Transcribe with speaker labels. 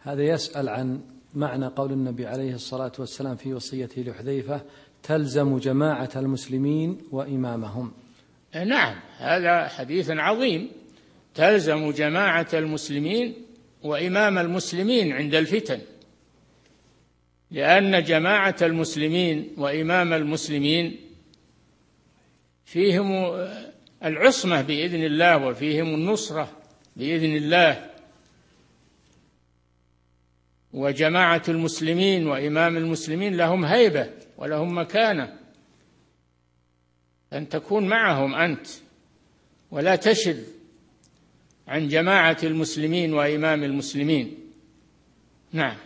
Speaker 1: هذا يسأل عن معنى قول النبي عليه الصلاة والسلام في وصيته لحذيفة: تلزم جماعة المسلمين وإمامهم.
Speaker 2: نعم، هذا حديث عظيم، تلزم جماعة المسلمين وإمام المسلمين عند الفتن، لأن جماعة المسلمين وإمام المسلمين فيهم العصمة بإذن الله وفيهم النصرة بإذن الله. وجماعة المسلمين وإمام المسلمين لهم هيبة ولهم مكانة، أن تكون معهم أنت ولا تشذ عن جماعة المسلمين وإمام المسلمين. نعم.